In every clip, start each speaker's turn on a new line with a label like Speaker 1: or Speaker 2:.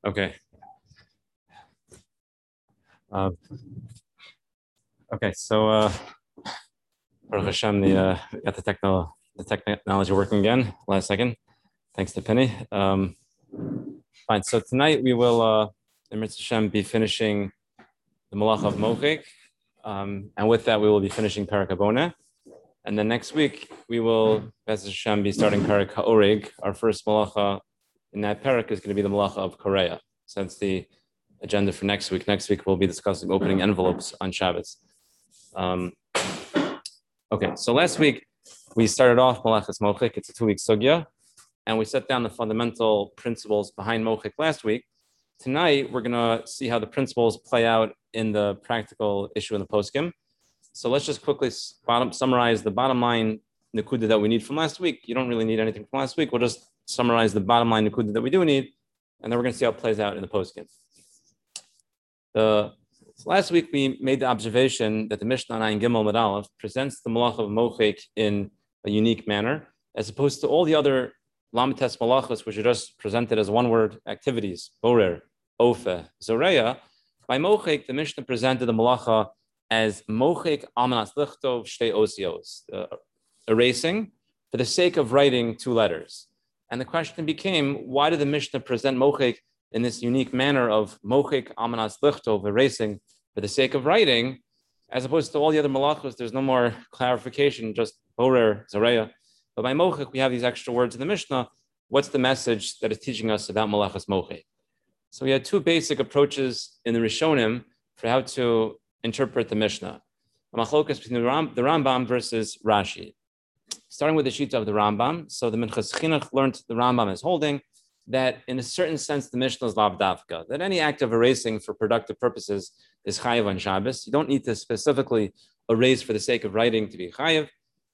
Speaker 1: Okay. Okay. So, Baruch Hashem, got the technology working again. Last second. Thanks to Penny. Fine. So tonight we will, Eretz Hashem, be finishing the Malach of Mochik, and with that we will be finishing Parak Habona. And then next week we will, Eretz Hashem, be starting Parak Ha'orig. Our first Malacha in that Parak is going to be the Malacha of Korea. So that's the agenda for next week. Next week we'll be discussing opening envelopes on Shabbos. Okay, so last week we started off Malachas Mochik. It's a 2-week sugya, and we set down the fundamental principles behind Mochik last week. Tonight we're going to see how the principles play out in the practical issue in the poskim. So let's just quickly summarize the bottom line Nakuda that we need from last week. You don't really need anything from last week. We'll just summarize the bottom line Nakuda that we do need, and then we're going to see how it plays out in the poskim. So last week we made the observation that the Mishnah Ayin Gimel Mid Aleph presents the Malach of Mochik in a unique manner, as opposed to all the other Lamites Malachos, which are just presented as one-word activities, Borer, Ofe, Zoreya. By Mochik, the Mishnah presented the Malacha as Mochik Amanas Lichtov Shtei Osios, erasing for the sake of writing 2 letters. And the question became, why did the Mishnah present Mochik in this unique manner of Mochik Amanas Lichtov, erasing for the sake of writing, as opposed to all the other malachos? There's no more clarification, just Borer, Zareya. But by Mochik, we have these extra words in the Mishnah. What's the message that is teaching us about Malachas Mochik? So we had 2 basic approaches in the Rishonim for how to interpret the Mishnah. A machlokas between the Rambam versus Rashi. Starting with the Shita of the Rambam. So the Minchas Chinuch learned the Rambam as holding that in a certain sense the Mishnah is lav davka, that any act of erasing for productive purposes is chayiv on Shabbos. You don't need to specifically erase for the sake of writing to be chayiv.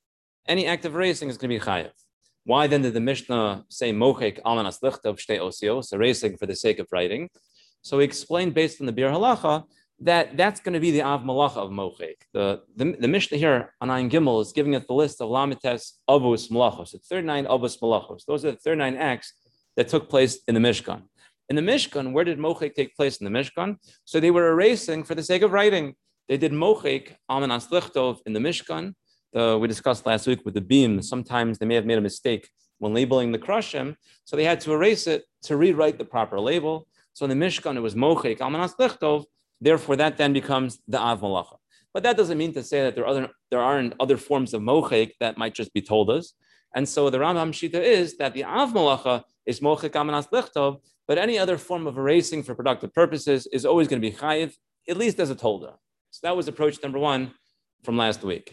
Speaker 1: Any act of erasing is going to be chayiv. Why then did the Mishnah say mochek almanas lichtov shtei osios, erasing for the sake of writing? So we explained based on the Bir Halacha that that's going to be the av malacha of mochek. The Mishnah here on Ayin Gimel is giving us the list of lamites avos malachos. It's 39 avos malachos. Those are the 39 acts that took place in the Mishkan. In the Mishkan, where did Mochik take place in the Mishkan? So they were erasing for the sake of writing. They did Mochik, Amanas Lichtov, in the Mishkan. We discussed last week with the beam. Sometimes they may have made a mistake when labeling the Krushim, so they had to erase it to rewrite the proper label. So in the Mishkan, it was Mochik, Amanas Lichtov. Therefore, that then becomes the Av Malacha. But that doesn't mean to say that there aren't other forms of Mochik that might just be told us. And so the Rambam Shita is that the Av Malacha is Mochik Amanas Lichtov, but any other form of erasing for productive purposes is always going to be chayiv, at least as a tolda. So that was approach number 1 from last week.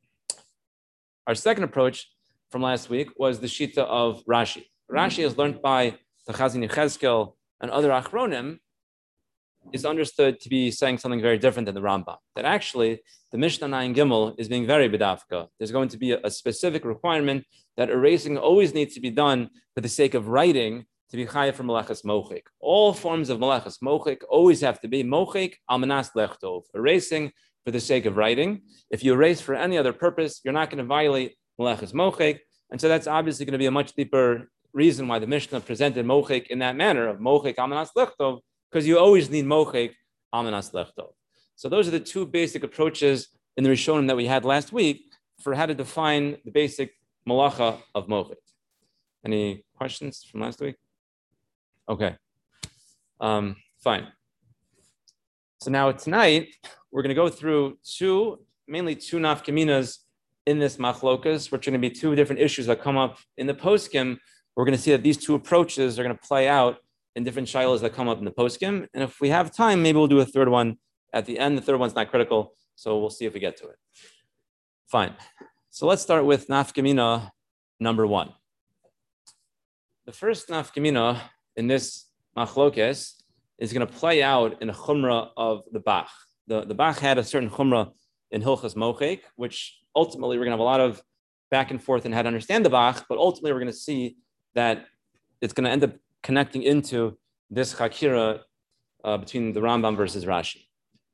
Speaker 1: Our second approach from last week was the Shita of Rashi. Rashi is learned by the Chazon Yechezkel and other Achronim, is understood to be saying something very different than the Rambam. That actually the Mishnah Ayin Gimel is being very bidafka. There's going to be a specific requirement that erasing always needs to be done for the sake of writing to be chayav for malachas mochik. All forms of malachas mochik always have to be mochik almanas lechtov, erasing for the sake of writing. If you erase for any other purpose, you're not going to violate malachas mochik. And so that's obviously going to be a much deeper reason why the Mishnah presented mochik in that manner of mochik almanas lechtov, because you always need mochik almanas lechtov. So those are the 2 basic approaches in the Rishonim that we had last week for how to define the basic malacha of mochik. Any questions from last week? Okay, fine. So now tonight we're going to go through mainly two nafkaminas in this machlokas, which are going to be 2 different issues that come up in the poskim. We're going to see that these 2 approaches are going to play out in different shilas that come up in the poskim. And if we have time, maybe we'll do a 3rd one at the end. The 3rd one's not critical, so we'll see if we get to it. Fine. So let's start with nafkamina number 1. The first nafkamina in this machlokes is going to play out in a chumrah of the Bach. The Bach had a certain chumrah in Hilchas Mochik, which ultimately we're going to have a lot of back and forth in how to understand the Bach, but ultimately we're going to see that it's going to end up connecting into this chakira between the Rambam versus Rashi.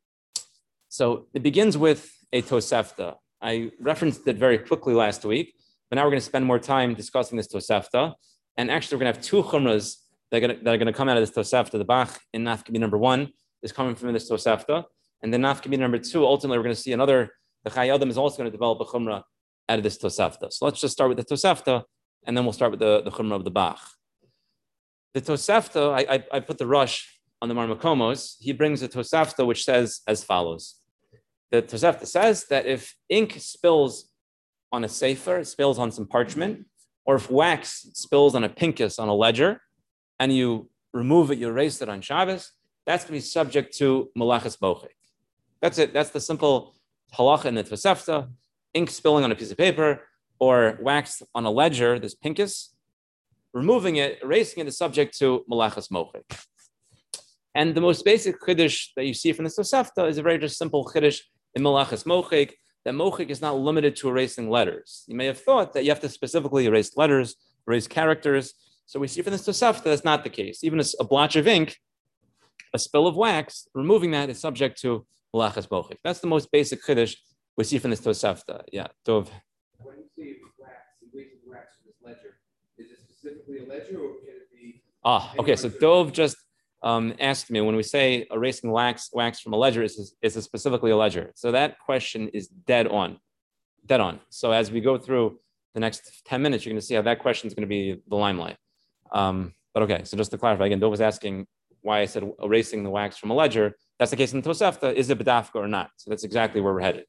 Speaker 1: So it begins with a Tosefta. I referenced it very quickly last week, but now we're going to spend more time discussing this Tosefta. And actually, we're going to have 2 chumras that are gonna come out of this Tosefta. The Bach in Nafkami number 1 is coming from this Tosefta, and then Nafkami number 2. Ultimately, we're going to see another. The Chai Adam is also going to develop a Chumrah out of this Tosefta. So let's just start with the Tosefta, and then we'll start with the Chumrah of the Bach. The Tosefta, I put the rush on the Marmakomos. He brings a Tosefta which says as follows. The Tosefta says that if ink spills on a sefer, it spills on some parchment, or if wax spills on a pinkus on a ledger, and you remove it, you erase it on Shabbos, that's going to be subject to Malachas Mochik. That's it. That's the simple halacha in the Tosefta. Ink spilling on a piece of paper or wax on a ledger, this pinkus, removing it, erasing it is subject to Malachas Mochik. And the most basic chiddush that you see from the Tosefta is a very just simple chiddush in Malachas Mochik, that Mochik is not limited to erasing letters. You may have thought that you have to specifically erase letters, erase characters. So we see from this Tosefta that's not the case. Even a blotch of ink, a spill of wax, removing that is subject to Malachas Mochik. That's the most basic chiddush we see from this Tosefta. Yeah, Dov.
Speaker 2: When you say wax, erasing wax from this ledger, is it specifically a ledger or can it be?
Speaker 1: Okay. So Dov just asked me when we say erasing wax from a ledger, is it specifically a ledger? So that question is dead on. So as we go through the next 10 minutes, you're going to see how that question is going to be the limelight. But okay, so just to clarify again, Dov was asking why I said erasing the wax from a ledger. That's the case in the Tosefta. Is it bedafka or not? So that's exactly where we're headed.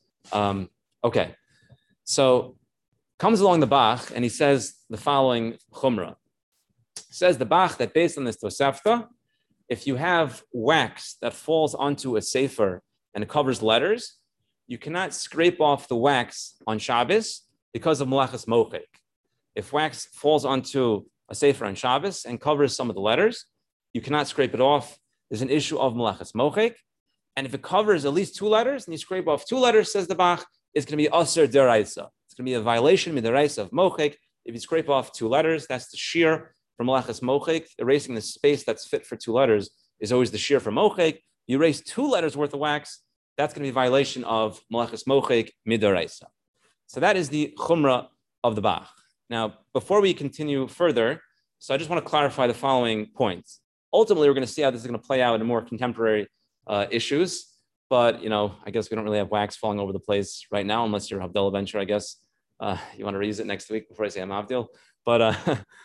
Speaker 1: Okay, so comes along the Bach and he says the following chumrah. Says the Bach that based on this Tosefta, if you have wax that falls onto a sefer and it covers letters, you cannot scrape off the wax on Shabbos because of Malachas Mochik. If wax falls onto a sefer on Shabbos and covers some of the letters, you cannot scrape it off. There's an issue of Malachas Mochik. And if it covers at least 2 letters and you scrape off 2 letters, says the Bach, it's going to be Aser Deraisa. It's going to be a violation Midaraisa of Mochik. If you scrape off 2 letters, that's the shear from Malachas Mochik. Erasing the space that's fit for 2 letters is always the shear for Mochik. You erase 2 letters worth of wax, that's going to be a violation of Malachas Mochik Midaraisa. So that is the Chumrah of the Bach. Now, before we continue further, so I just want to clarify the following points. Ultimately, we're going to see how this is going to play out in more contemporary issues. But, I guess we don't really have wax falling over the place right now, unless you're Havdalah Venture, I guess. You want to reuse it next week before I say I'm Avdil. But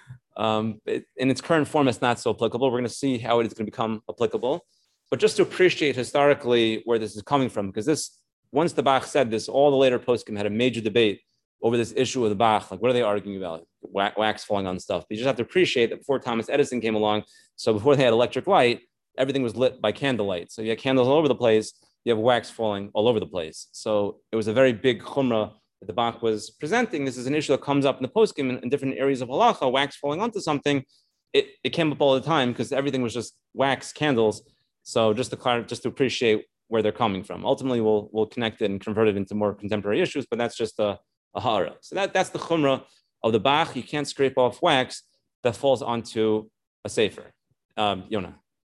Speaker 1: in its current form, it's not so applicable. We're going to see how it is going to become applicable. But just to appreciate historically where this is coming from, because once the Bach said this, all the later poskim had a major debate over this issue of the Bach. Like, what are they arguing about? Wax falling on stuff. But you just have to appreciate that before Thomas Edison came along, so before they had electric light, everything was lit by candlelight. So you had candles all over the place. You have wax falling all over the place. So it was a very big chumrah that the Bach was presenting. This is an issue that comes up in the poskim in different areas of halacha. Wax falling onto something, it came up all the time because everything was just wax candles. So just to appreciate where they're coming from. Ultimately, we'll connect it and convert it into more contemporary issues, but that's just a hara. So that's the chumrah of the Bach. You can't scrape off wax that falls onto a sefer. Yonah.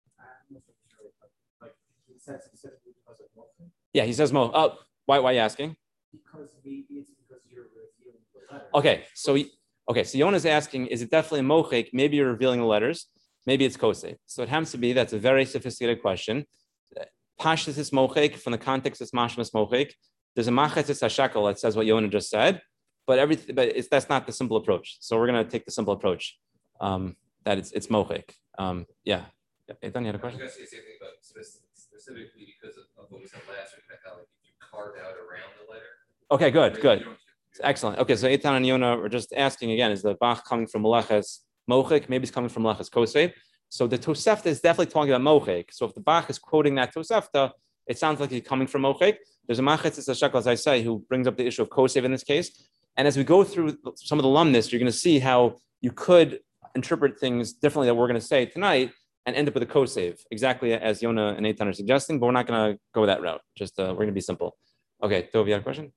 Speaker 1: Yeah, he says mo. Why are you asking?
Speaker 2: Because maybe it's because you're revealing the letter.
Speaker 1: Okay, so Yonah is asking, is it definitely mochik? Maybe you're revealing the letters. Maybe it's kosei. So it happens to be that's a very sophisticated question. Pashtus is mochik, from the context it's mashmas mochik. There's a machetzis hashakel that says what Yonah just said, but that's not the simple approach. So we're going to take the simple approach that it's mochik. Yeah. Ethan, you had a question?
Speaker 3: I was going to say the same thing, but specifically because of what we said last week, how like you carve out around the letter.
Speaker 1: Okay, good. Excellent. Okay, so Eitan and Yonah are just asking again, is the Bach coming from Malachas Mochik? Maybe it's coming from Malachas Kosei. So the Tosefta is definitely talking about Mochik. So if the Bach is quoting that Tosefta, it sounds like he's coming from Mochik. There's a Machetzis Hashakal, as I say, who brings up the issue of Kosei in this case. And as we go through some of the alumnus, you're going to see how you could interpret things differently that we're going to say tonight and end up with a koseiv, exactly as Yonah and Eitan are suggesting, but we're not going to go that route. Just we're going to be simple. Okay, Tov, you had a question?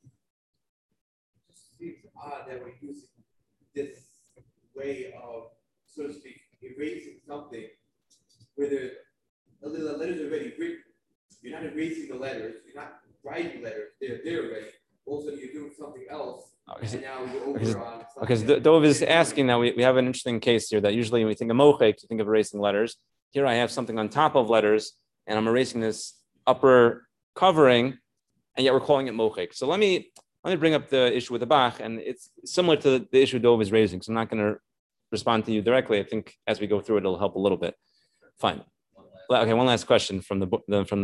Speaker 2: It seems odd that we're using this way of, so to speak, erasing something where the letters are already written. You're not erasing the letters. You're not writing letters. They're there already. Also, you're doing something else And now we're
Speaker 1: Because
Speaker 2: over on.
Speaker 1: because Dov is asking now, we have an interesting case here that usually when we think of mochek, you think of erasing letters. Here I have something on top of letters, and I'm erasing this upper covering, and yet we're calling it mochek. So let me bring up the issue with the Bach, and it's similar to the issue Dov is raising. So I'm not going to respond to you directly. I think as we go through it, it'll help a little bit. Fine. Okay, one last question from the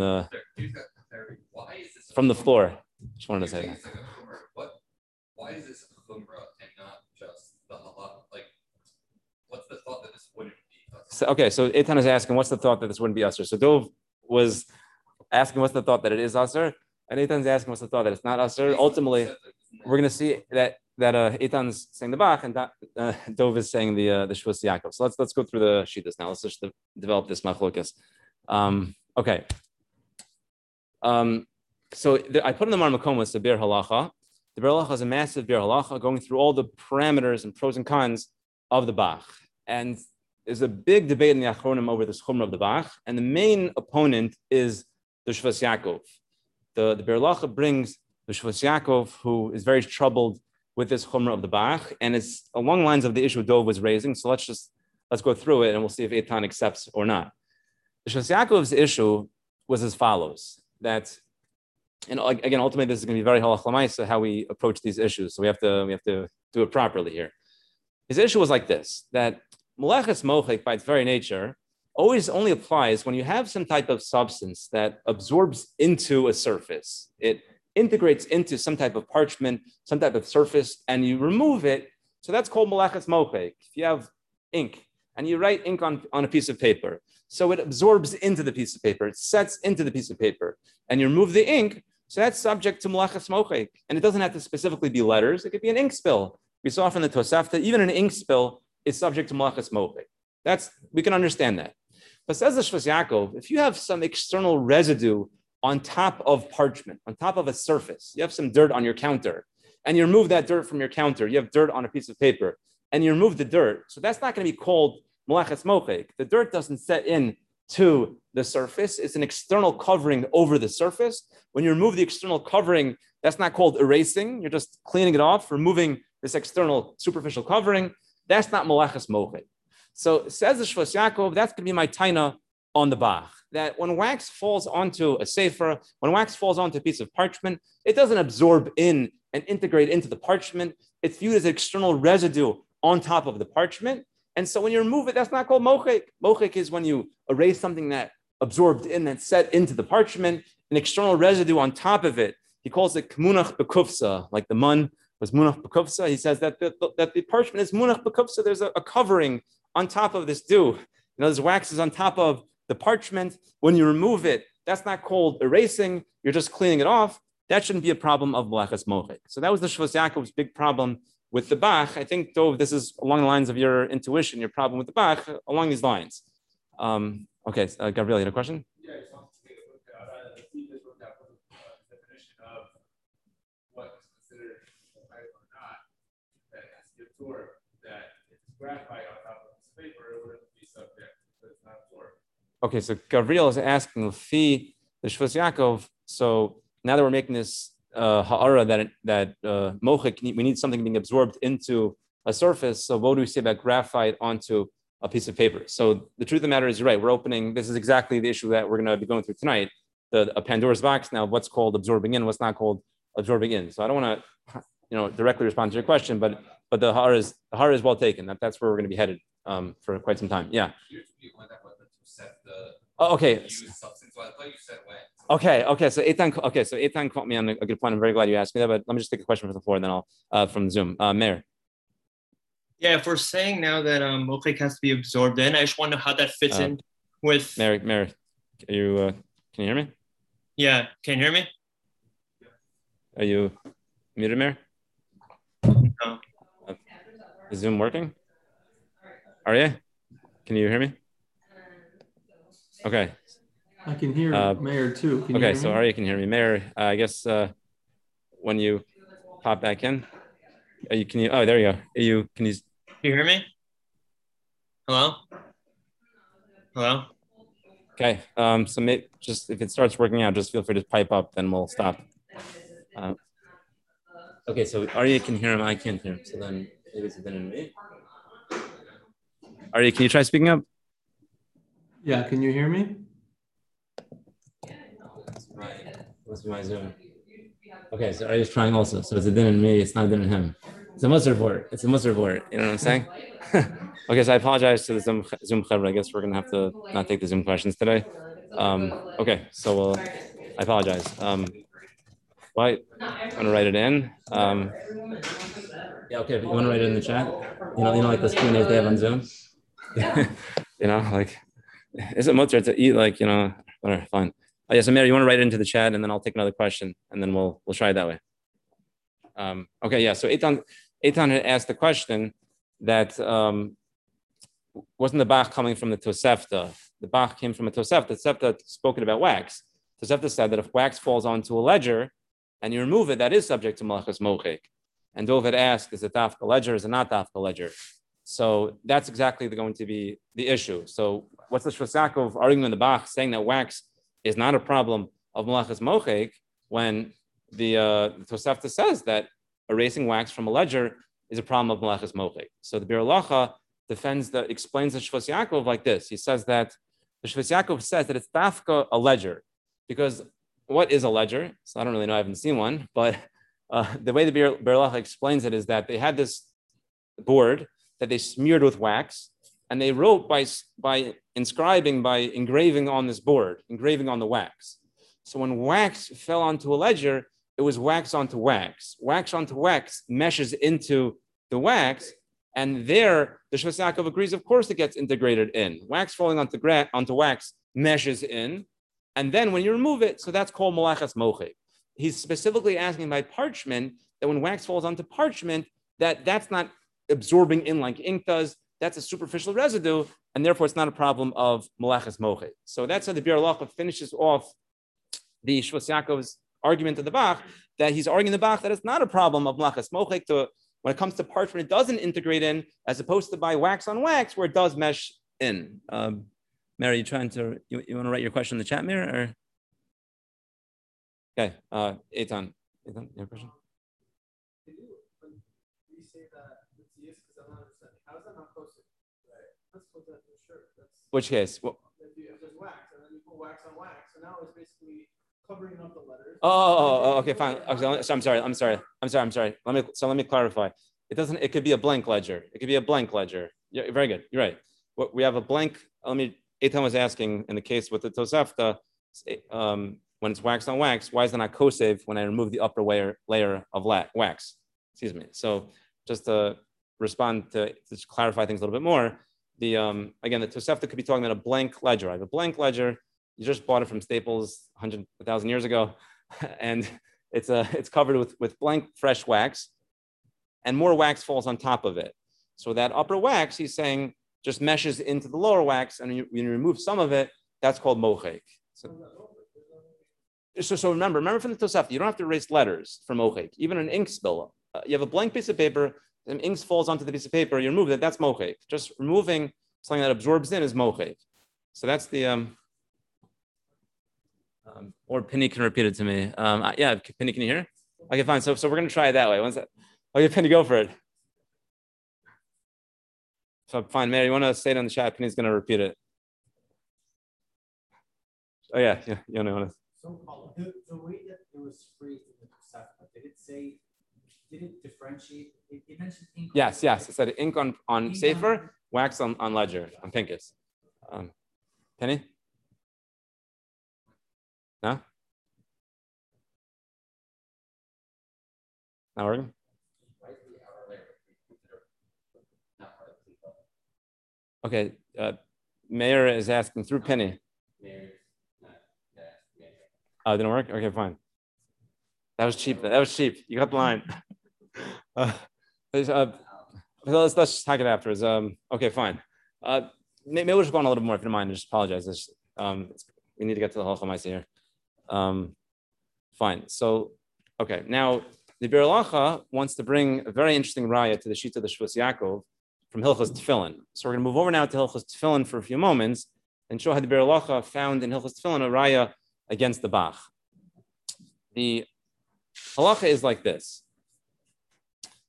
Speaker 1: floor. Just wanted to say that.
Speaker 3: Why is this a chumrah and not just the halach? Like, what's the thought that this wouldn't be?
Speaker 1: So Eitan is asking, what's the thought that this wouldn't be usher? So Dov was asking, what's the thought that it is usher? And Eitan's asking, what's the thought that it's not usher? Ultimately, we're going to see that Eitan's saying the Bach and Dov is saying the Shvus Yaakov. So let's go through the Shitas now. Let's just develop this machlokas. Okay. I put in the Marmakomas the Bir Halacha. The Bir Halacha is a massive Bir Halacha going through all the parameters and pros and cons of the Bach. And there's a big debate in the Achronim over this Chumrah of the Bach. And the main opponent is the Shvus Yaakov. The Bir Halacha brings the Shvus Yaakov, who is very troubled with this Chumrah of the Bach. And it's along the lines of the issue Dov was raising. So let's go through it and we'll see if Eitan accepts or not. The Shvus Yaakov's issue was as follows, that, and again, ultimately, this is going to be very halach l'maisa how we approach these issues. So we have to do it properly here. His issue was like this: that meleches mochek, by its very nature, always only applies when you have some type of substance that absorbs into a surface. It integrates into some type of parchment, some type of surface, and you remove it. So that's called meleches mochek. If you have ink and you write ink on a piece of paper, so it absorbs into the piece of paper, it sets into the piece of paper, and you remove the ink. So that's subject to meleches mochek, and it doesn't have to specifically be letters. It could be an ink spill. We saw from the Tosafta, even an ink spill is subject to meleches mochek. We can understand that. But says the Shvus Yaakov, if you have some external residue on top of parchment, on top of a surface, you have some dirt on your counter, and you remove that dirt from your counter, you have dirt on a piece of paper, and you remove the dirt. So that's not going to be called meleches mochek. The dirt doesn't set in to the surface. It's an external covering over the surface. When you remove the external covering, that's not called erasing. You're just cleaning it off, removing this external superficial covering. That's not meleches mochek. So says the Shvus Yaakov, that's going to be my taina on the Bach, that when wax falls onto a sefer, when wax falls onto a piece of parchment, it doesn't absorb in and integrate into the parchment. It's viewed as an external residue on top of the parchment. And so when you remove it, that's not called mochek. Mochek is when you erase something that absorbed in, that set into the parchment, an external residue on top of it. He calls it munach bekufsa, like the mun was munach bekufsa. He says that the parchment is munach bekufsa. There's a covering on top of this dew. This wax is on top of the parchment. When you remove it, that's not called erasing. You're just cleaning it off. That shouldn't be a problem of meleches mochek. So that was the Shvus Yaakov's big problem with the Bach. I think, Dov, this is along the lines of your intuition, your problem with the Bach, along these lines. Okay, Gabriel, you had a question?
Speaker 4: Yeah, I just wanted to take a look at the definition of what is considered right or not, that has to be absorbed, that if it's graphite on top of this paper, it wouldn't be subject, but it's not absorbed.
Speaker 1: Okay, so Gabriel is asking the Shvus Yaakov, so now that we're making this ha'ara that mochek, we need something being absorbed into a surface. So what do we say about graphite onto a piece of paper? So the truth of the matter is, you're right. We're opening. This is exactly the issue that we're going to be going through tonight. A Pandora's box now. What's called absorbing in? What's not called absorbing in? So I don't want to, directly respond to your question, but the ha'ara is well taken. That's where we're going to be headed for quite some time. Yeah. Oh, okay.
Speaker 3: Substance. So I thought you said when.
Speaker 1: Okay. So Eitan caught me on a good point. I'm very glad you asked me that. But let me just take a question from the floor, and then I'll from Zoom. Meir.
Speaker 5: Yeah, if we're saying now that mochek has to be absorbed in, I just wonder how that fits in with.
Speaker 1: Meir, can you hear me?
Speaker 5: Yeah, can you hear me?
Speaker 1: Are you muted, Meir?
Speaker 5: No.
Speaker 1: Is Zoom working? Are you? Can you hear me? Okay.
Speaker 6: I can hear Meir too. Can you hear me?
Speaker 1: So Arya can hear me. Meir, I guess when you pop back in, there you go. Can you
Speaker 5: hear me? Hello?
Speaker 1: Okay. So just if it starts working out, just feel free to pipe up, then we'll stop. Okay, so Arya can hear him, I can't hear him. So then maybe it's a din in me. Arya, can you try speaking up?
Speaker 6: Yeah, can you hear me?
Speaker 1: Must be my Zoom. Okay, so Arya's trying also. So it's a din in me, it's not a din in him. It's a Musar board. It's a Musar board. You know what I'm saying? Okay, so I apologize to the Zoom Chevra. I guess we're gonna have to not take the Zoom questions today. Okay, so I apologize. Right, I'm gonna write it in. Yeah, okay. If you want to write it in the chat, you know, like those Q&As they have on Zoom. You know, like, is it mutter to eat? Like, you know, whatever. Fine. Oh, yeah, so Mary, you want to write it into the chat, and then I'll take another question, and then we'll try it that way. Okay, yeah. So Eitan had asked the question that wasn't the Bach coming from the Tosefta? The Bach came from a Tosefta. The Tosefta had spoken about wax. Tosefta said that if wax falls onto a ledger and you remove it, that is subject to Malachas Mochik. And Dov had asked, is it Dafka ledger? Is it not Dafka ledger? So that's exactly going to be the issue. So what's the Shvus Yaakov arguing in the Bach saying that wax is not a problem of Malachas Mochik when the Tosefta says that erasing wax from a ledger is a problem of Malachas Mochik. So the Bir Halacha explains the Shvus Yaakov like this. He says that the Shvus Yaakov says that it's Dafka a ledger, because what is a ledger? So I don't really know, I haven't seen one, but the way the Bir Halacha explains it is that they had this board that they smeared with wax, and they wrote by engraving on this board, engraving on the wax. So when wax fell onto a ledger, it was wax onto wax. Wax onto wax meshes into the wax, and there the Shvus Yaakov agrees, of course, it gets integrated in. Wax falling onto wax meshes in, and then when you remove it, so that's called Malachas Mochik. He's specifically asking by parchment that when wax falls onto parchment, that's not absorbing in like ink does. That's a superficial residue, and therefore it's not a problem of Malachas Mochik. So that's how the Bir Halacha finishes off the Shvus Yaakov's argument to the Bach, that he's arguing the Bach that it's not a problem of Malachas Mochik. When it comes to parchment, it doesn't integrate in, as opposed to by wax on wax, where it does mesh in. Mary, you want to write your question in the chat, Mary? Or? Okay, Eitan, you have a question?
Speaker 4: Can you say that it's yes, because I'm not understanding. How is that not kosher? Right. That's what that for sure.
Speaker 1: Which case?
Speaker 4: If there's wax, and then you put wax on wax, so now it's basically covering up the letters.
Speaker 1: Okay, fine. Okay, so I'm sorry. Let me clarify. It could be a blank ledger. It could be a blank ledger. Yeah, very good. You're right. We have a blank. Eitan was asking in the case with the Tosefta, when it's wax on wax, why is it not kosev when I remove the upper layer of wax? Excuse me. So just to respond to clarify things a little bit more, again, the Tosefta could be talking about a blank ledger. I have a blank ledger. You just bought it from Staples 1,000 years ago, and it's covered with blank fresh wax, and more wax falls on top of it. So that upper wax, he's saying, just meshes into the lower wax, and when you remove some of it, that's called mochek. So remember from the Tosefta, you don't have to erase letters from mochek, even an ink spill. You have a blank piece of paper, and ink falls onto the piece of paper, you remove it, that's mochek. Just removing something that absorbs in is mochek. So that's the, or Penny can repeat it to me. Yeah, Penny, can you hear? Okay, fine. So we're going to try it that way. When's that? Okay, Penny, go for it. So fine, Mary, you want to say it on the chat? Penny's going to repeat it. Oh yeah, you know.
Speaker 7: So the way that it was phrased in the Tosefta, did it differentiate? It mentioned ink.
Speaker 1: Yes. It said ink on Sefer, wax on ledger, on Pincus. Penny? No? Not working? Okay, Mayor is asking through Penny. Oh, it didn't work? Okay, fine. That was cheap. You got the line. Let's just talk it afterwards. Okay, fine. Maybe we'll just go on a little more if you don't mind. I just apologize. We need to get to the Halacha Ma'aseh here. Fine. So, okay. Now, the Bir Halacha wants to bring a very interesting raya to the sheet of the Shvus Yaakov from Hilchos Tefillin. So we're going to move over now to Hilchos Tefillin for a few moments and show how the Bir Halacha found in Hilchos Tefillin a raya against the Bach. The halacha is like this.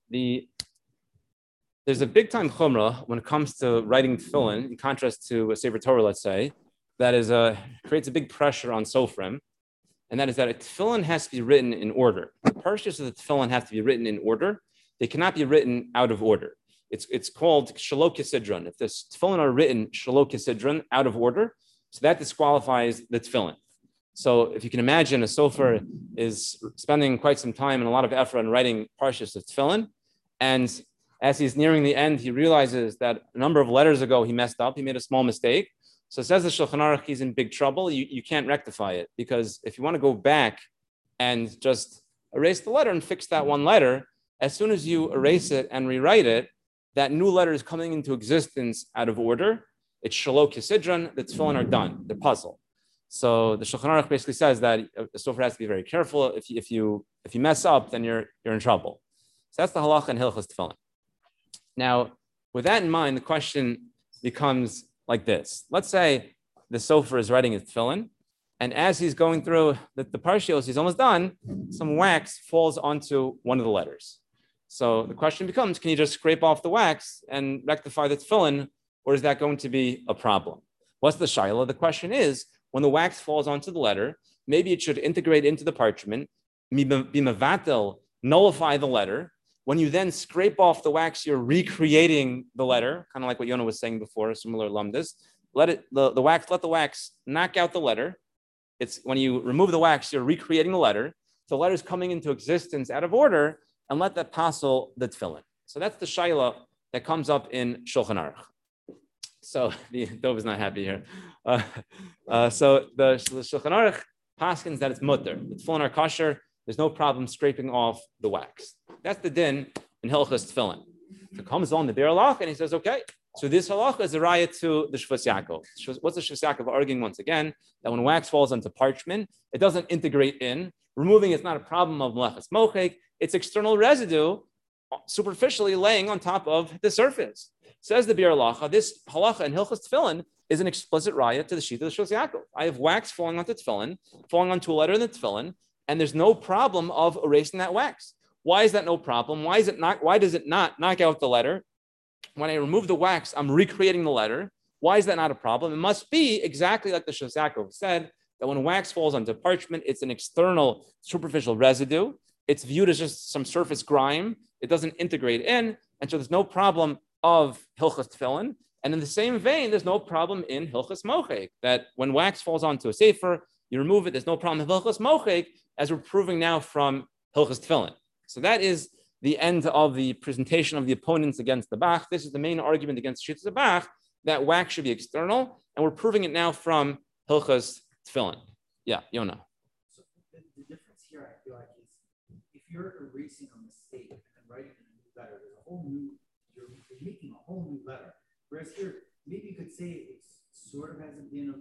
Speaker 1: there's a big time chumrah when it comes to writing tefillin, in contrast to a Sefer Torah, let's say, that is creates a big pressure on Sofrim, and that is that a tefillin has to be written in order. The parshas of the tefillin have to be written in order. They cannot be written out of order. It's called shalok kisidron. If the tefillin are written shalok kisidron, out of order, so that disqualifies the tefillin. So if you can imagine, a sofer is spending quite some time and a lot of effort on writing parshas of tefillin, and as he's nearing the end, he realizes that a number of letters ago he messed up. He made a small mistake. So it says the Shulchan Aruch, he's in big trouble. You can't rectify it, because if you want to go back and just erase the letter and fix that one letter, as soon as you erase it and rewrite it, that new letter is coming into existence out of order. It's shalok kisidron. The tefillin are done. They're puzzle. So the Shulchan Aruch basically says that the sofer has to be very careful. If you mess up, then you're in trouble. So that's the halacha in Hilchos Tefillin. Now, with that in mind, the question becomes like this. Let's say the sofer is writing his tefillin, and as he's going through the parshios, he's almost done, some wax falls onto one of the letters. So the question becomes, can you just scrape off the wax and rectify the tefillin, or is that going to be a problem? What's the shaila? The question is, when the wax falls onto the letter, maybe it should integrate into the parchment, be mevatel, nullify the letter. When you then scrape off the wax, you're recreating the letter, kind of like what Yonah was saying before, similar lumdis. Let the wax knock out the letter. It's when you remove the wax, you're recreating the letter. The letter's coming into existence out of order, and let that passel the tefillin. So that's the shaila that comes up in Shulchan Aruch. So the Dov is not happy here. So the Shulchan Aruch paskins that it's mutter. The tefillin are kosher. There's no problem scraping off the wax. That's the din in Hilchos Tefillin. So comes on the Biur Halacha and he says, okay, so this halacha is a raya to the Shvus Yaakov. What's the Shvus Yaakov arguing once again? That when wax falls onto parchment, it doesn't integrate in. Removing it's not a problem of Melechas Mochek. It's external residue superficially laying on top of the surface. Says the Biur Halacha, this halacha in Hilchos Tefillin is an explicit raya to the sheet of the Shvus Yaakov. I have wax falling onto tefillin, falling onto a letter in the tefillin, and there's no problem of erasing that wax. Why is that no problem? Why does it not knock out the letter? When I remove the wax, I'm recreating the letter. Why is that not a problem? It must be exactly like the Shvus Yaakov said, that when wax falls onto parchment, it's an external superficial residue. It's viewed as just some surface grime. It doesn't integrate in, and so there's no problem of Hilchos Tefillin. And in the same vein, there's no problem in Hilchos Mochek, that when wax falls onto a sefer, you remove it, there's no problem in Hilchos Mochek, as we're proving now from Hilchos Tefillin. So that is the end of the presentation of the opponents against the Bach. This is the main argument against Shittas the Bach, that wax should be external, and we're proving it now from Hilchos Tefillin. Yeah, Yonah.
Speaker 7: So the difference here, I feel like, is if you're erasing a mistake and writing in a new letter, there's a whole new, you're making a whole new letter. Whereas here, maybe you could say it sort of has a din of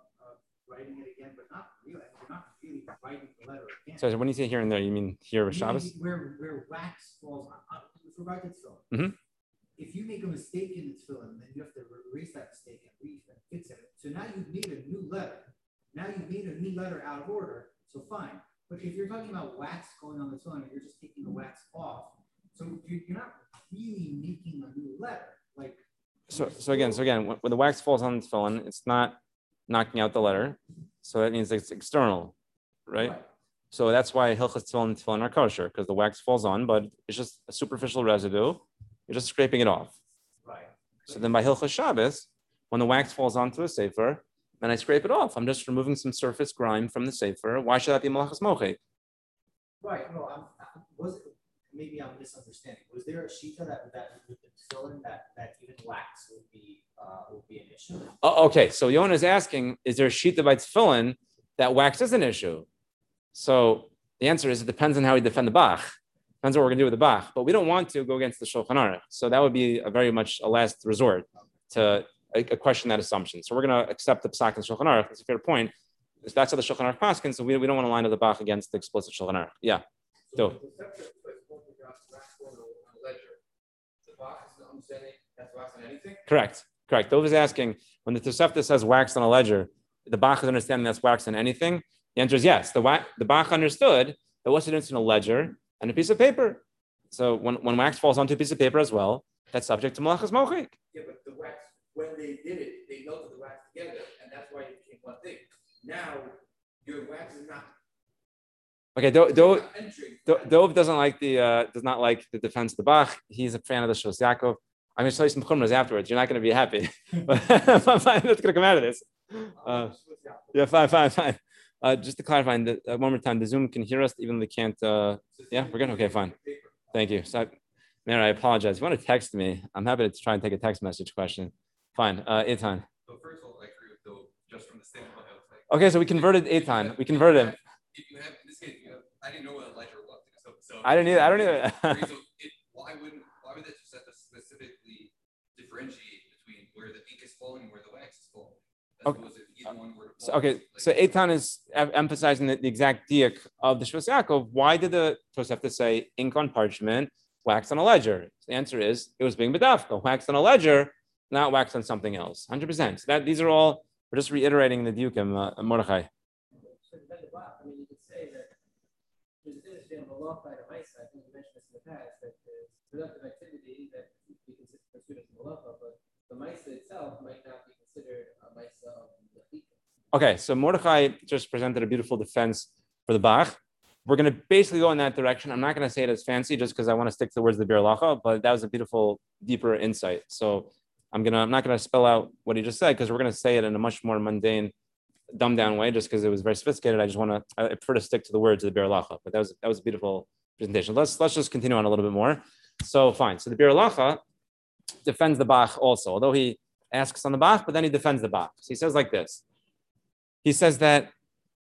Speaker 7: writing it again, but not really. You're not really writing the letter again.
Speaker 1: So when you say here and there, you mean here with Shabbos?
Speaker 7: Where wax falls on, if we're right, it's
Speaker 1: Mm-hmm.
Speaker 7: If you make a mistake in the tefillin, then you have to erase that mistake and fix it. So now you've made a new letter. Now you've made a new letter out of order, so fine. But if you're talking about wax going on the tefillin, you're just taking the wax off. So you're not really making a new letter. Like
Speaker 1: So again, when the wax falls on the tefillin, it's not knocking out the letter. So that means it's external, right? So that's why Hilchos Tefillin are kosher, because the wax falls on, but it's just a superficial residue. You're just scraping it off.
Speaker 7: Right.
Speaker 1: So then by Hilchos Shabbos, when the wax falls onto a sefer, and I scrape it off, I'm just removing some surface grime from the sefer. Why should that be Melechas Mochek?
Speaker 7: Right. No, maybe I'm misunderstanding. Was there a shita that with the tefillin that even wax would be an issue?
Speaker 1: Okay, so Yonah is asking, is there a shita by tefillin that wax is an issue? So the answer is it depends on how we defend the Bach. Depends what we're going to do with the Bach. But we don't want to go against the Shulchan Aruch. So that would be very much a last resort to question that assumption. So we're going to accept the Psak and Shulchan Aruch. That's a fair point. That's how the Shulchan Aruch paskin, so we don't want to line up the Bach against the explicit Shulchan Aruch. Yeah.
Speaker 3: So
Speaker 1: Correct. Dov is asking, when the Tosefta says wax on a ledger, the Bach is understanding that's wax on anything? The answer is yes. The Bach understood that what's the difference in a ledger and a piece of paper? So when wax falls onto a piece of paper as well, that's subject to malachas mochik.
Speaker 2: Yeah, but the wax, when they did it, they melted the wax together, and that's why it became one thing. Now, your wax is not.
Speaker 1: Okay, Dov doesn't like does not like the defense of the Bach. He's a fan of the Shos Yaakov. I'm going to show you some chumras afterwards. You're not going to be happy, but that's going to come out of this. Yeah, fine. Just to clarify, one more time, the Zoom can hear us even though they can't. Yeah, we're good. Okay, fine. Thank you. So, Mayor, I apologize. If you want to text me, I'm happy to try and take a text message question. Fine. Eitan.
Speaker 3: So first of all, I agree with Dov just from the standpoint of like.
Speaker 1: Okay, so we converted Eitan. We converted him.
Speaker 3: If you have, in this case, I didn't know what a ledger was. So
Speaker 1: I don't either.
Speaker 3: So why would that just have to specifically differentiate between where the ink is flowing and where the wax is flowing? So Eitan is emphasizing the exact diak of the Shvus Yaakov. Why did the Tos have to say ink on parchment, wax on a ledger? The answer is it was being bedafka, wax on a ledger, not wax on something else. 100%. So these are all, we're just reiterating the diukim, Mordechai.
Speaker 8: So I mean, you could say that there's a difference between malacha and a maisa. I think you mentioned this in the past, that there's productive activity that we consider as malacha, but the maisa itself might not be considered a maisa of the chika.
Speaker 1: Okay, so Mordechai just presented a beautiful defense for the Bach. We're going to basically go in that direction. I'm not going to say it as fancy just because I want to stick to the words of the Bir Lacha, but that was a beautiful, deeper insight. So I'm not going to spell out what he just said because we're going to say it in a much more mundane, dumbed down way just because it was very sophisticated. I prefer to stick to the words of the Bir Lacha, but that was a beautiful presentation. Let's just continue on a little bit more. So fine. So the Bir Lacha defends the Bach also, although he asks on the Bach, but then he defends the Bach. So he says like this. He says that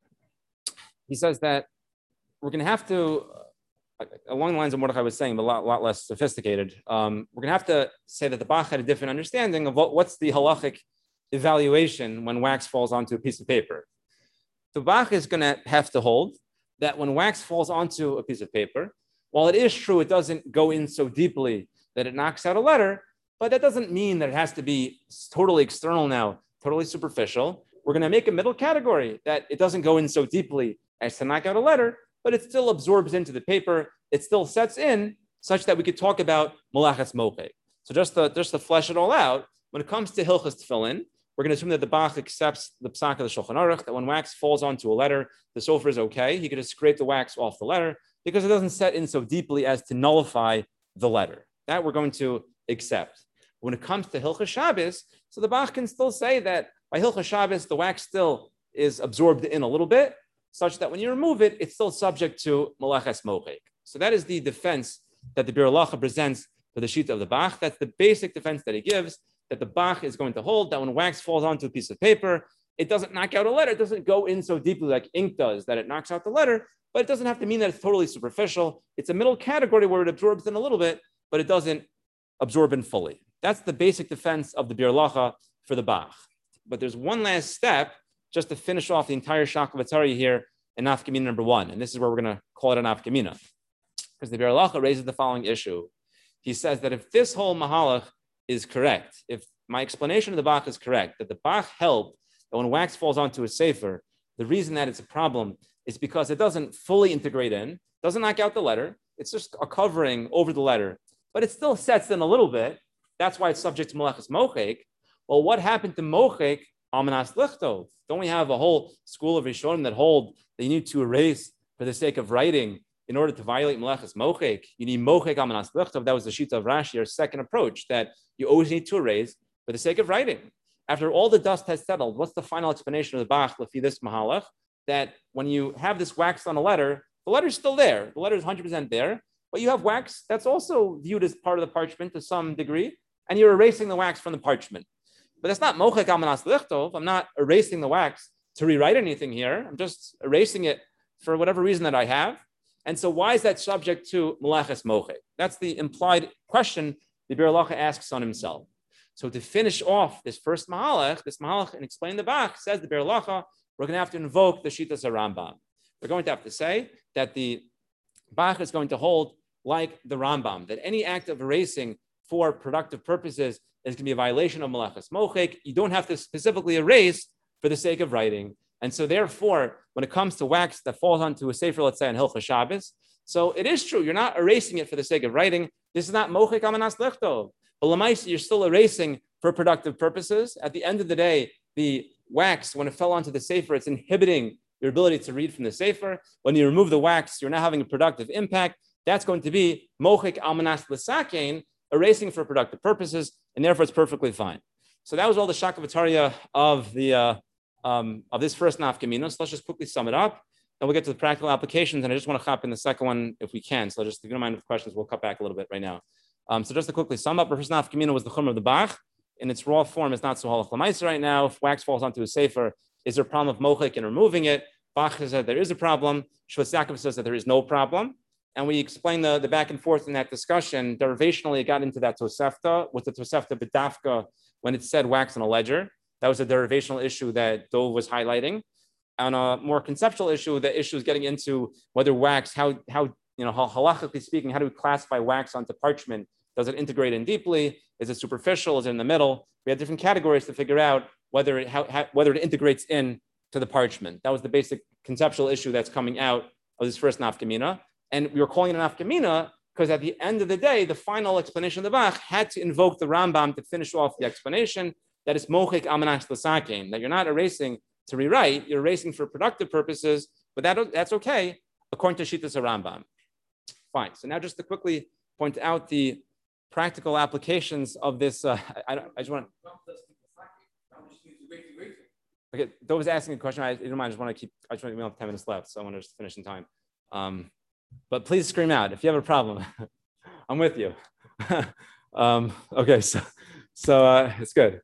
Speaker 1: we're going to have to, along the lines of Mordechai was saying, but a lot less sophisticated. We're going to have to say that the Bach had a different understanding of what's the halachic evaluation when wax falls onto a piece of paper. The Bach is going to have to hold that when wax falls onto a piece of paper, while it is true it doesn't go in so deeply that it knocks out a letter, but that doesn't mean that it has to be totally external now, totally superficial. We're going to make a middle category that it doesn't go in so deeply as to knock out a letter, but it still absorbs into the paper. It still sets in such that we could talk about malachas mochek. So just to flesh it all out, when it comes to hilchas tefillin, we're going to assume that the Bach accepts the psak of the Shulchan Aruch, that when wax falls onto a letter, the sofer is okay. He could just scrape the wax off the letter because it doesn't set in so deeply as to nullify the letter. That we're going to accept. When it comes to hilchas Shabbos, so the Bach can still say that by hilchas Shabbos, the wax still is absorbed in a little bit, such that when you remove it, it's still subject to malachas mochek. So that is the defense that the Bir Lacha presents for the shita of the Bach. That's the basic defense that he gives, that the Bach is going to hold that when wax falls onto a piece of paper, it doesn't knock out a letter. It doesn't go in so deeply like ink does, that it knocks out the letter, but it doesn't have to mean that it's totally superficial. It's a middle category where it absorbs in a little bit, but it doesn't absorb in fully. That's the basic defense of the Bir Lacha for the Bach. But there's one last step just to finish off the entire Shakavatari here in Nafkamina number 1. And this is where we're going to call it an Nafkamina. Because the Bir Lacha raises the following issue. He says that if this whole Mahalach is correct, if my explanation of the Bach is correct, that the Bach held that when wax falls onto a sefer, the reason that it's a problem is because it doesn't fully integrate in, doesn't knock out the letter, it's just a covering over the letter, but it still sets in a little bit. That's why it's subject to Malachas Mochek. Well, what happened to Mochek Almanas Lichtov? Don't we have a whole school of Rishonim that hold that you need to erase for the sake of writing in order to violate Malachas Mochek? You need Mochek Almanas Lichtov. That was the shita of Rashi, our second approach, that you always need to erase for the sake of writing. After all the dust has settled, what's the final explanation of the Bach, Lefi this Mahalach? That when you have this wax on a letter, the letter's still there. The letter is 100% there, but you have wax that's also viewed as part of the parchment to some degree, and you're erasing the wax from the parchment. But that's not mochek almanas lichtov. I'm not erasing the wax to rewrite anything here. I'm just erasing it for whatever reason that I have. And so why is that subject to malachas mochek? That's the implied question the Bir Lacha asks on himself. So to finish off this first mahalach and explain the Bach, says the Bir Lacha, we're going to have to invoke the Shitas Rambam. We're going to have to say that the Bach is going to hold like the Rambam, that any act of erasing for productive purposes is going to be a violation of Malachas Mochek. You don't have to specifically erase for the sake of writing. And so therefore, when it comes to wax that falls onto a sefer, let's say on Hilchas Shabbos,
Speaker 3: So it is true. You're not erasing it for the sake of writing. This is not mochik amanas lichtov. But lamaisa, you're still erasing for productive purposes. At the end of the day, the wax, when it fell onto the sefer, it's inhibiting your ability to read from the sefer. When you remove the wax, you're now having a productive impact. That's going to be mochik amanas l'sakein, erasing for productive purposes, and therefore it's perfectly fine. So that was all the shakavataria of the of this first nafkamina. So let's just quickly sum it up. Then we'll get to the practical applications, and I just want to hop in the second one if we can. So just if you don't mind with questions, we'll cut back a little bit right now. So just to quickly sum up, our first nafkamina was the chumrah of the bach. In its raw form, it's not so halach l'maisa right now. If wax falls onto a sefer, is there a problem of mochik in removing it? Bach says that there is a problem. Shvus Yaakov says that there is no problem. And we explained the back and forth in that discussion. Derivationally, it got into that Tosefta, with the Tosefta B'dafka, when it said wax on a ledger. That was a derivational issue that Dov was highlighting. On a more conceptual issue, the issue is getting into whether wax, how halachically speaking, how do we classify wax onto parchment? Does it integrate in deeply? Is it superficial? Is it in the middle? We had different categories to figure out whether it integrates in to the parchment. That was the basic conceptual issue that's coming out of this first nafkamina. And we were calling it an nafkamina because at the end of the day, the final explanation of the Bach had to invoke the Rambam to finish off the explanation that it's mochik amanas l'sakein, that you're not erasing to rewrite, you're erasing for productive purposes, but that's okay, according to Shittas Rambam. Fine. So now just to quickly point out the practical applications of this, I just want to... Okay, Dov was asking a question. I don't mind. I just want to have 10 minutes left, so I want to just finish in time. But please scream out if you have a problem. I'm with you. Okay, so it's good.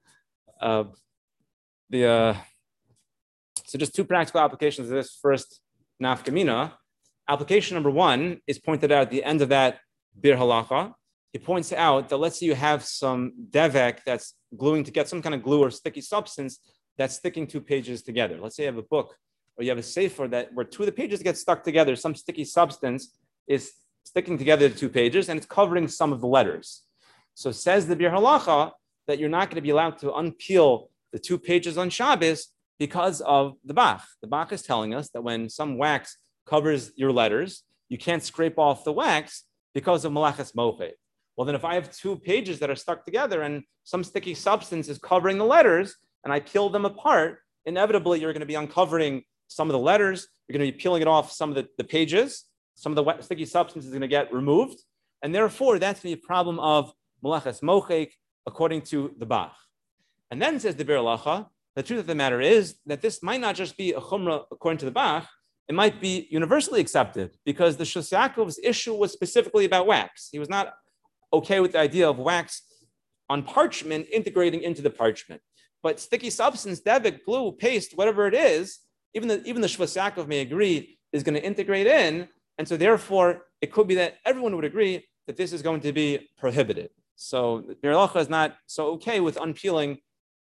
Speaker 3: So just two practical applications of this first nafkamina. Application number one is pointed out at the end of that bir halacha. He points out that let's say you have some devek that's gluing to get some kind of glue or sticky substance that's sticking two pages together. Let's say you have a book or you have a sefer where two of the pages get stuck together. Some sticky substance is sticking together the two pages and it's covering some of the letters. So says the bir halacha that you're not going to be allowed to unpeel the two pages on Shabbos because of the Bach. The Bach is telling us that when some wax covers your letters, you can't scrape off the wax because of malachas mocheh. Well, then if I have two pages that are stuck together and some sticky substance is covering the letters and I peel them apart, inevitably you're going to be uncovering some of the letters, you're going to be peeling it off some of the pages, some of the sticky substance is going to get removed, and therefore that's going to be a problem of malachas mocheh according to the Bach. And then says the Bir Halacha, the truth of the matter is that this might not just be a chumrah according to the Bach, it might be universally accepted because the Shvus Yaakov's issue was specifically about wax. He was not okay with the idea of wax on parchment integrating into the parchment. But sticky substance, devik, glue, paste, whatever it is, even the Shvus Yaakov may agree is going to integrate in. And so therefore, it could be that everyone would agree that this is going to be prohibited. So Bir Halacha is not so okay with unpeeling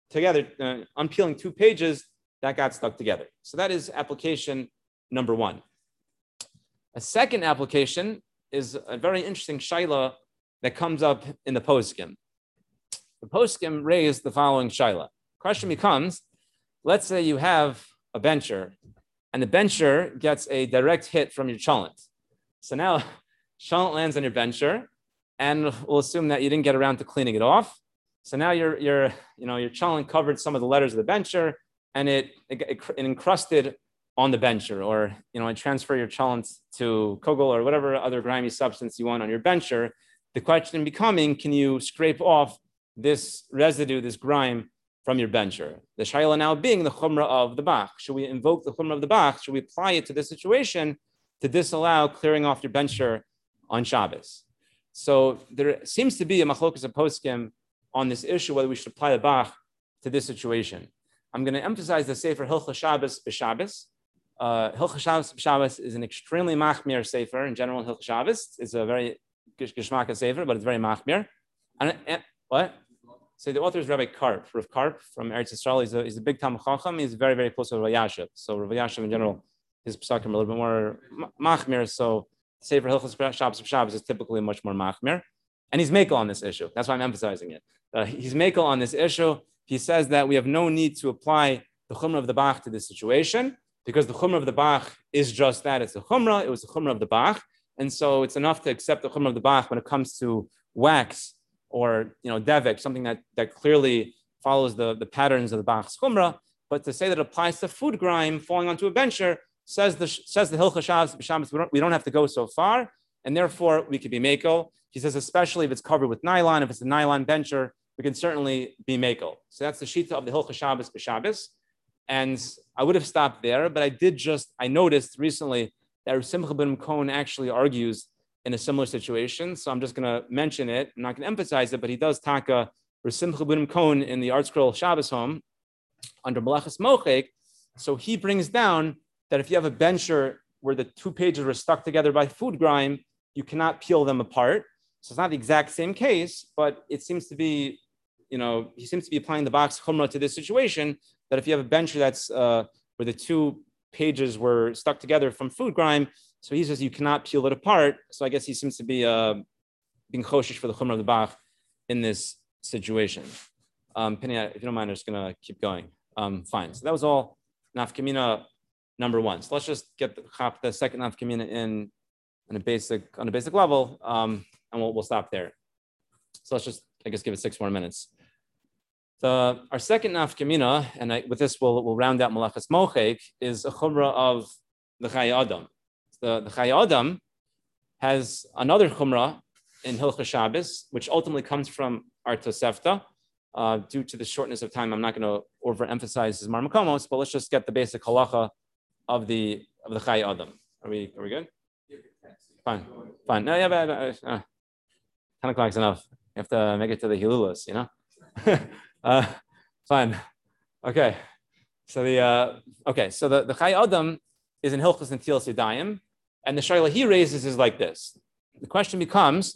Speaker 3: two pages that got stuck together. So that is application number one. A second application is a very interesting shaila that comes up in the poskim. The poskim raised the following shaila. Question becomes, let's say you have a bencher and the bencher gets a direct hit from your cholent. So now cholent lands on your bencher and we'll assume that you didn't get around to cleaning it off. So now your cholent covered some of the letters of the bencher and it encrusted on the bencher, or and transfer your cholent to kugel or whatever other grimy substance you want on your bencher. The question becoming, can you scrape off this residue, this grime from your bencher? The shayla now being the chumrah of the Bach. Should we invoke the chumrah of the Bach? Should we apply it to this situation to disallow clearing off your bencher on Shabbos? So there seems to be a machlokas of poskim on this issue, whether we should apply the Bach to this situation. I'm going to emphasize the Sefer Hilchos Shabbos b'Shabbos. Hilchos Shabbos b'Shabbos is an extremely machmir Sefer in general. Hilchos Shabbos is a very geshmaka Sefer, but it's very machmir. And what? So the author is Rabbi Karp, Rav Karp from Eretz Yisrael. He's a big Talmid Chacham. He's very, very close to Rav Yashiv. So Rav Yashiv in general, his psakim are a little bit more machmir. So Sefer Hilchos Shabbos b'Shabbos is typically much more machmir. And he's mekel on this issue. That's why I'm emphasizing it. He's mekel on this issue. He says that we have no need to apply the chumrah of the Bach to this situation because the chumrah of the Bach is just that. It's a chumrah. It was the chumrah of the Bach. And so it's enough to accept the chumrah of the Bach when it comes to wax or devik, something that clearly follows the patterns of the Bach's chumrah. But to say that it applies to food grime falling onto a bencher, says the Hilchah Shabbos B'Shabbos, we don't have to go so far, and therefore we could be makel. He says, especially if it's covered with nylon, if it's a nylon bencher, we can certainly be makel. So that's the shita of the Hilchah Shabbos B'Shabbos. And I would have stopped there, but I noticed recently that Rav Simcha ben Cohen actually argues in a similar situation. So I'm just going to mention it. I'm not going to emphasize it, but he does taka Rav Simcha ben Cohen in the Art Scroll Shabbos home under Malachas Mochek. So he brings down that if you have a bencher where the two pages were stuck together by food grime, you cannot peel them apart. So it's not the exact same case, but it seems to be, he seems to be applying the Bach's chumrah to this situation, that if you have a bencher that's where the two pages were stuck together from food grime, so he says you cannot peel it apart. So I guess he seems to be being choshish for the chumrah of the Bach in this situation. Penny, if you don't mind, I'm just going to keep going. Fine. So that was all nafkamina number one. So let's just get the second nafkamina on a basic level, and we'll stop there. So let's just, I guess, give it 6 more minutes. Our second nafkamina, and with this we'll round out Malachas Mochek, is a chumrah of the Chayei Adam. The Chayei Adam has another chumrah in Hilchah Shabbos, which ultimately comes from our Tosefta. Due to the shortness of time, I'm not going to overemphasize his marmakomos, but let's just get the basic halacha of the Chayei Adam. Are we good? Fine. No, yeah, 10 o'clock's enough. You have to make it to the Hilulas, Fine. Okay. So the Chayei Adam is in Hilchos Netilas Yadayim, and the shayla he raises is like this. The question becomes,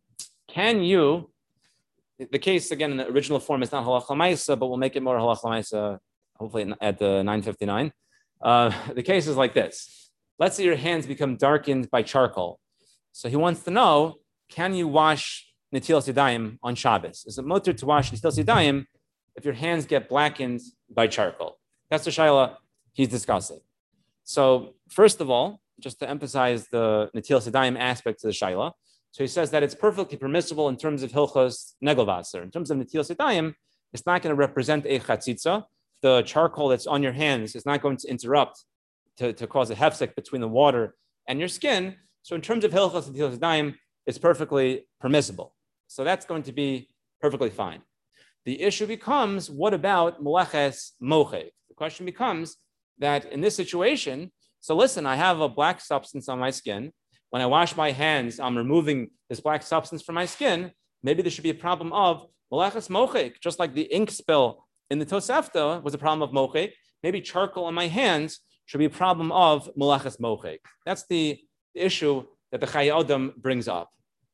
Speaker 3: can you? The case again in the original form is not halacha l'maisa, but we'll make it more halacha l'maisa hopefully at the 9:59. The case is like this. Let's say your hands become darkened by charcoal. So he wants to know, can you wash Netilas Yadayim on Shabbos? Is it mutter to wash Netilas Yadayim if your hands get blackened by charcoal? That's the shayla he's discussing. So first of all, just to emphasize the Netilas Yadayim aspect to the shayla, so he says that it's perfectly permissible in terms of Hilchos Negelvasser. In terms of Netilas Yadayim, it's not going to represent a chatzitza. The charcoal that's on your hands is not going to interrupt to cause a hefsek between the water and your skin. So in terms of Hilchos Netilas Yadayim, it's perfectly permissible. So that's going to be perfectly fine. The issue becomes, what about Meleches Mochek? The question becomes that in this situation, so listen, I have a black substance on my skin. When I wash my hands, I'm removing this black substance from my skin. Maybe there should be a problem of Meleches Mochek, just like the ink spill in the Tosefta was a problem of Mochek. Maybe charcoal on my hands should be a problem of Meleches Mochek. That's the issue that the Chayei Adam brings up.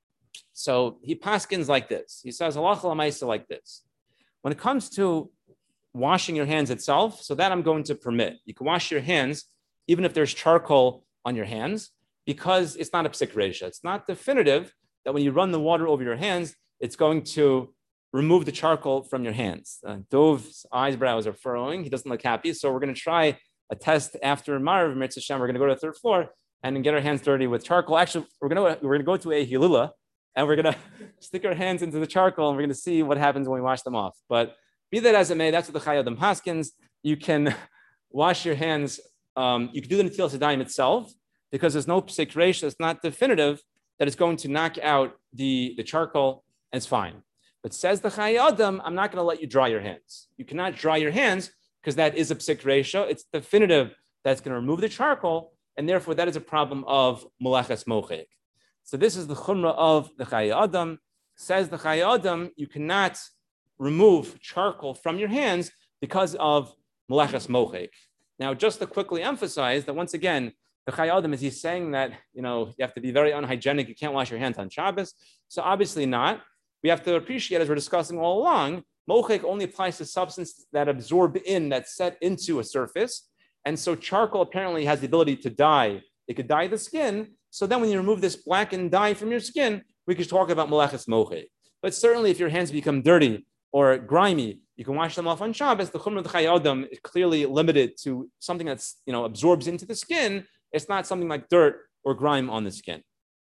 Speaker 3: So he paskins like this. He says halacha l'maisa like this. When it comes to washing your hands itself, so that I'm going to permit. You can wash your hands even if there's charcoal on your hands, because it's not a psik reisha. It's not definitive that when you run the water over your hands, it's going to remove the charcoal from your hands. Dov's eyebrows are furrowing. He doesn't look happy. So we're going to try a test after Marav Mitzvah Shem. We're going to go to the 3rd floor and get our hands dirty with charcoal. Actually, we're going to go to a hilula, and we're going to stick our hands into the charcoal, and we're going to see what happens when we wash them off. But be that as it may, that's what the Chayei Adam Haskins. You can wash your hands. You can do the Netilas Yadayim itself, because there's no psik reisha. It's not definitive that it's going to knock out the charcoal, and it's fine. But says the Chayei Adam, I'm not going to let you dry your hands. You cannot dry your hands because that is a psik reisha. It's definitive that it's going to remove the charcoal, and therefore that is a problem of Meleches Mochek. So this is the chumrah of the Chayei Adam. Says the Chayei Adam, you cannot remove charcoal from your hands because of Meleches Mochek. Now, just to quickly emphasize that once again, the Chayei Adam, is he's saying that, you have to be very unhygienic. You can't wash your hands on Shabbos. So obviously not. We have to appreciate, as we're discussing all along, Mochek only applies to substances that absorb that set into a surface. And so charcoal apparently has the ability to dye. It could dye the skin. So then when you remove this blackened dye from your skin, we could talk about Meleches Mochek. But certainly if your hands become dirty or grimy, you can wash them off on Shabbos. The chumrah of the Chayei Adam is clearly limited to something that's, absorbs into the skin. It's not something like dirt or grime on the skin.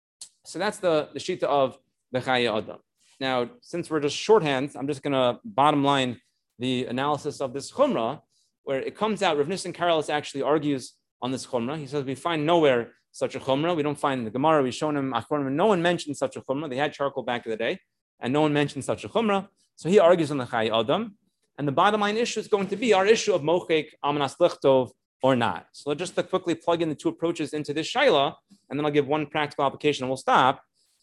Speaker 3: So that's the shita of the Chaya Adam. Now, since we're just shorthand, I'm just going to bottom line the analysis of this Chumrah, where it comes out, Rav Nissen Karelitz actually argues on this Chumrah. He says, we find nowhere such a Chumrah. We don't find in the Gemara. We've shown him, no one mentioned such a Chumrah. They had charcoal back in the day, and no one mentioned such a Chumrah. So he argues on the Chaya Adam. And the bottom line issue is going to be our issue of Mochek, Amanas Lichtov, or not. So let's just quickly plug in the two approaches into this Shaila, and then I'll give one practical application and we'll stop.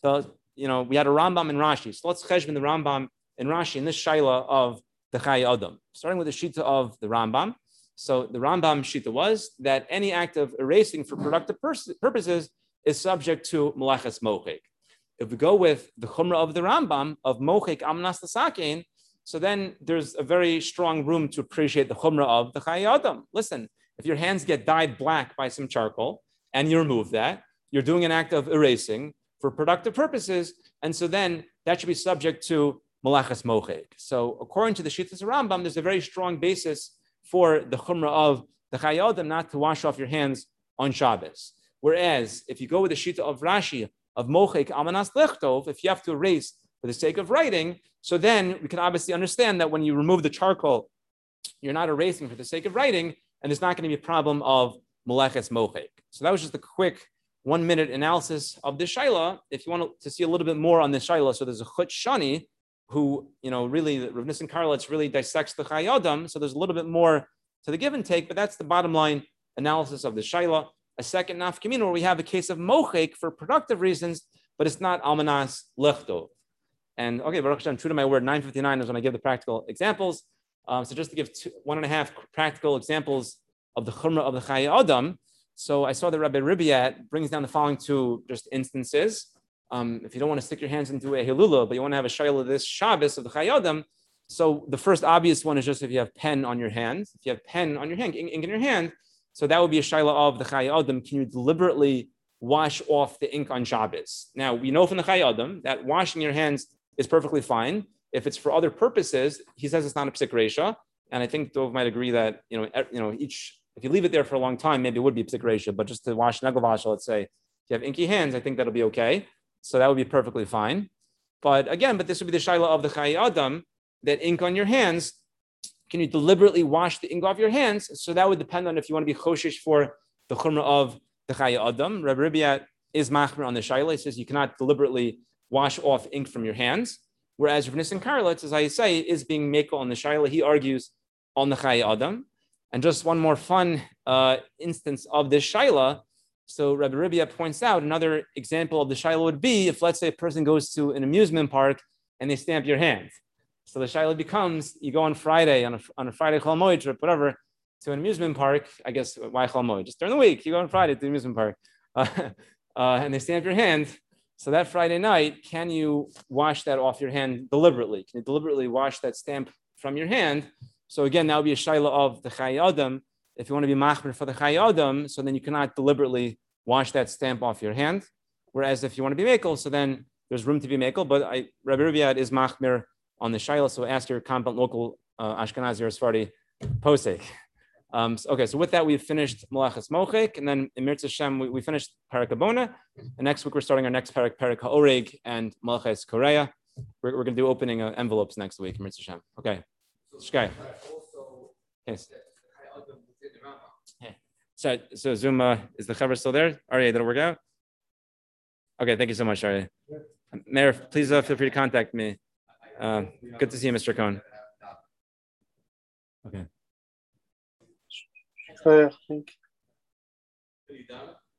Speaker 3: We had a Rambam and Rashi. So let's cheshbon the Rambam and Rashi in this Shaila of the Chaya Adam. Starting with the Shita of the Rambam. So the Rambam Shita was that any act of erasing for productive purposes is subject to Malachas Mochek. If we go with the Chumrah of the Rambam of Mochek Amanas L'Sakein, so then there's a very strong room to appreciate the Chumrah of the Chaya Adam. Listen, if your hands get dyed black by some charcoal and you remove that, you're doing an act of erasing for productive purposes, and so then that should be subject to Malachas Mochek. So according to the Shittas Rambam, there's a very strong basis for the Chumrah of the Chaya Adam not to wash off your hands on Shabbos. Whereas if you go with the Shita of Rashi of Mochek Amanas Lechtov, if you have to erase for the sake of writing, so then we can obviously understand that when you remove the charcoal, you're not erasing for the sake of writing, and there's not going to be a problem of Malachas Mochek. So that was just a quick 1 minute analysis of the Shaila. If you want to see a little bit more on the Shaila, so there's a Chut Shani who, really, Rav Nissen Karelitz really dissects the Chaya Adam. So there's a little bit more to the give and take, but that's the bottom line analysis of the Shaila. A second nafkamina where we have a case of Mochek for productive reasons, but it's not Almanas Lechtov. And okay, Baruch Hashem, true to my word, 9:59 is when I give the practical examples. So just to give 1.5 practical examples of the Chumrah of the Chaya Adam. So I saw that Rabbi Ribiat brings down the following two just instances. If you don't want to stick your hands into a Hilula, but you want to have a Shaila this Shabbos of the Chaya Adam. So the first obvious one is just if you have pen on your hand. If you have pen on your hand, ink in your hand, so that would be a Shaila of the Chaya Adam. Can you deliberately wash off the ink on Shabbos? Now, we know from the Chaya Adam that washing your hands is perfectly fine. If it's for other purposes, he says it's not a psik resha, and I think Dov might agree that if you leave it there for a long time, maybe it would be psik resha. But just to wash nagelvasha, let's say, if you have inky hands, I think that'll be okay. So that would be perfectly fine. But this would be the shaila of the Chaya Adam, that ink on your hands. Can you deliberately wash the ink off your hands? So that would depend on if you want to be choshish for the chumrah of the Chaya Adam. Rabbi Ribiat is machmer on the shaila. He says you cannot deliberately wash off ink from your hands. Whereas Rav Nissen Karelitz, as I say, is being mekel on the shaila. He argues on the Chaya Adam. And just one more fun instance of this shaila. So Rabbi Ribiat points out another example of the shaila would be if, let's say, a person goes to an amusement park and they stamp your hand. So the shaila becomes, you go on Friday, on a Friday Chol Moed trip, whatever, to an amusement park. I guess, why Chol Moed? Just during the week, you go on Friday to the amusement park. And they stamp your hand. So that Friday night, can you wash that off your hand deliberately? Can you deliberately wash that stamp from your hand? So again, that would be a shaila of the Chaya Adam. If you want to be machmer for the Chaya Adam, so then you cannot deliberately wash that stamp off your hand. Whereas if you want to be mekel, so then there's room to be mekel. But Rabbi Ribiat is machmer on the shaila, so ask your competent local Ashkenazi or Sephardi posek. Okay, so with that, we've finished Malachas Mochek, and then in Mirza Hashem, we finished Parak Abona. And next week, we're starting our next Parak HaOreg and Malachas Korea. We're going to do opening envelopes next week, Mirza Hashem. Okay. Shkai. Yes. So Zoom, is the cover still there? Aryeh, did it work out? Okay, thank you so much, Aryeh. Mayor, please feel free to contact me. Good to see you, Mr. Cohen. Okay.
Speaker 9: Thank you.